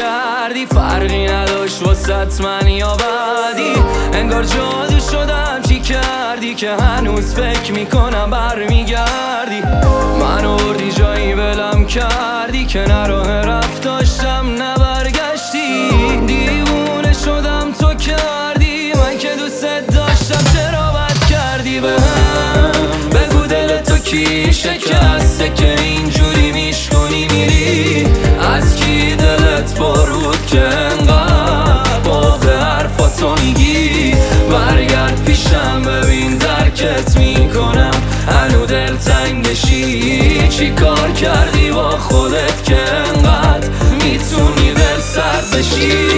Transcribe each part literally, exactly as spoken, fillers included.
کردی، فرقی نداشت واسط من یا بعدی. انگار جادو شدم چی کردی که هنوز فکر میکنم برمیگردی. منو بردی جایی ولم کردی که نه راه رفت داشتم نه برگشتی. دیوونه شدم تو کردی، من که دوست داشتم چرا بد کردی بهم. بگو دل تو کی شکسته که اینجوری میشکنی میری؟ از کی دلت پر بود که انقدر باقی حرفاتو میگی؟ برگرد پیشم ببین درکت میکنم، هنو دل تنگشی. چی کار کردی با خودت که انقدر میتونی دل سرد بشی؟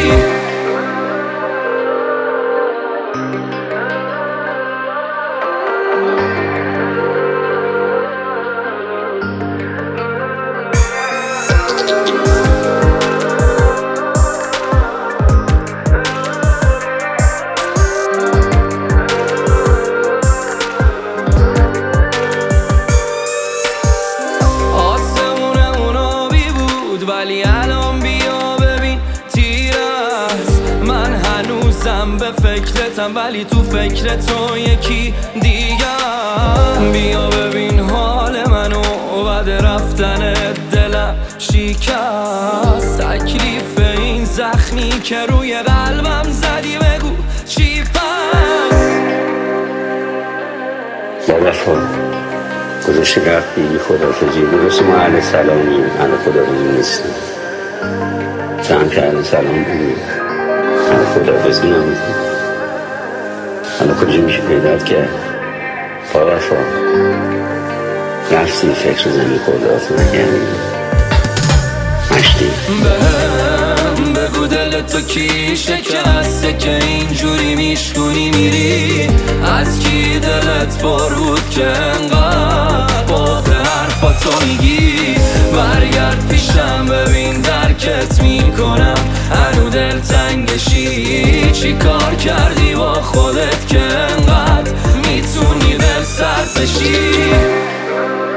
ولی الان بیا ببین تیر است. من هنوزم به فکرتم ولی تو فکر تو یکی دیگه. بیا ببین حال منو بعد رفتن دلم شکست. تکلیف این زخمی که روی قلبم زدی بگو چی پس؟ با وفا گذاشته رفت بیگی خدافزی. درسته ما اهل سلامیم، اهل خدافزی نیستیم. تو هم که اهل سلام بودیم، اهل خدافزی نمیدیم. حالا کجا میشه پیدات کرد؟ با وفا رفتی فکر زمین خدافزی نکردیم، مشتی بهم بگو دل تو کی شکسته که اینجوری میشکنی میری؟ از کی دلت پر بود که انقدر باقی حرفاتو میگی؟ برگرد پیشم ببین درکت میکنم، هنو دل تنگشی. چی کار کردی با خودت که انقدر میتونی دل سرد بشی؟